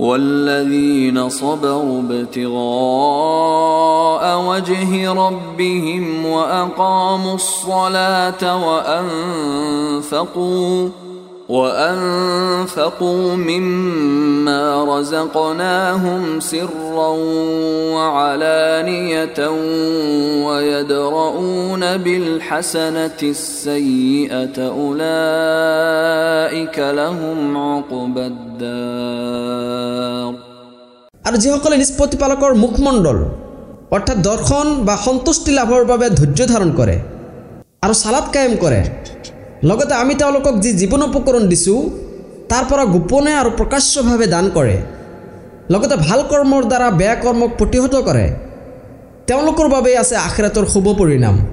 والذين صبروا ابتغاء وجه ربهم وأقاموا الصلاة وأنفقوا مما رزقناهم سرا وعلانية ويدرؤون بالحسنة السيئة أولئك لهم عقبى الدار। আর যিসকলে নিষ্পত্তি পালকৰ মুখমণ্ডল অৰ্থাৎ দৰ্শন বা সন্তুষ্টি লাভৰ বাবে ধৈৰ্য ধাৰণ কৰে আৰু সালাত কায়েম কৰে, লগতে আমি তেওঁলোকক যি জীৱন উপকৰণ দিছোঁ তাৰ পৰা গোপনে আৰু প্ৰকাশ্যভাৱে দান কৰে, লগতে ভাল কৰ্মৰ দ্বাৰা বেয়া কৰ্মক প্ৰতিহত কৰে, তেওঁলোকৰ বাবে আছে আখিৰাতৰ শুভ পৰিণাম।